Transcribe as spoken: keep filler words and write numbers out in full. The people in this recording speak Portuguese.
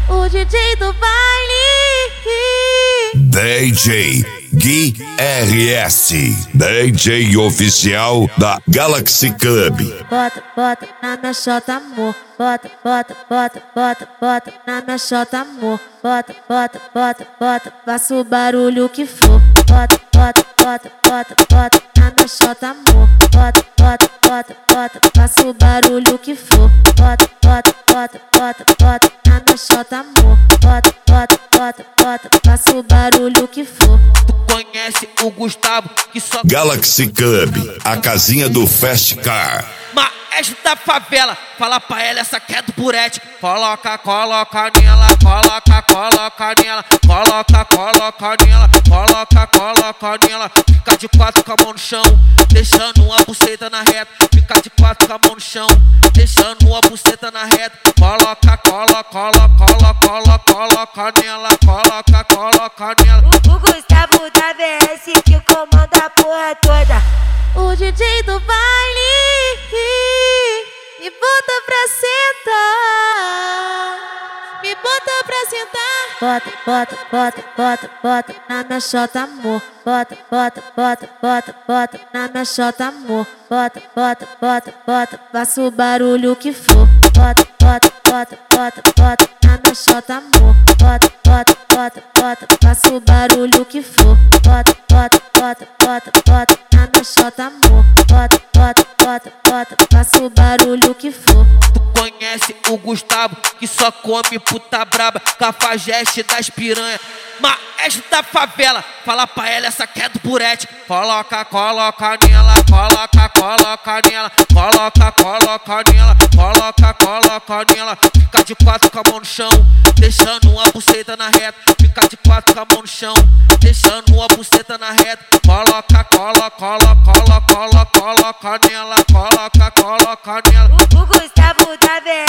o D J do baile. D J Gui R S, D J oficial da Galaxy Club. Bota, bota na minha xota, amor. Bota, bota, bota, bota, bota na minha xota, amor. Bota, bota, bota, bota, faça o barulho que for. Bota, bota, bota, bota, bota na minha xota, amor. Bota, bota, bota, bota, faça o barulho que for. Bota, bota, bota, bota, bota na minha xota, amor. Bota, bota, bota, bota, faça o barulho que for. Conhece o Gustavo que só Galaxy Club, a casinha do Fast Car. Maestro da favela, fala pra ela essa que é do Burete. Coloca, coloca nela, coloca, coloca nela, coloca, coloca nela, coloca, coloca nela. Fica de quatro com a mão no chão, deixando uma buceta na reta. Fica de quatro com a mão no chão, deixando uma buceta na reta. Coloca, coloca, coloca, coloca, coloca nela, coloca, coloca nela. O Gustavo da V S que comanda a porra toda. O D J do baile me bota pra sentar, me bota pra sentar. Bota, bota, bota, bota, bota na minha xota, amor. Bota, bota, bota, bota, bota na minha xota, amor. Bota, bota, bota, bota, faça o barulho que for. Bota, bota, bota, bota, bota na minha xota, amor. Bota, bota, bota, bota, faça o barulho que for. Bota, bota, bota, bota, bota na minha xota, amor. Bota, bota, bota, bota, faça o barulho que for. Conhece o Gustavo que só come puta braba, cafajeste das piranha. Maestro da favela, fala pra ela essa que é do Burete. Coloca, coloca nela, coloca, coloca nela, coloca, coloca nela, coloca, coloca nela. Fica de quatro com a mão no chão, deixando uma buceta na reta. Fica de quatro com a mão no chão, deixando uma buceta na reta. Coloca, coloca, coloca, coloca, coloca nela, coloca, coloca nela. O Gustavo da V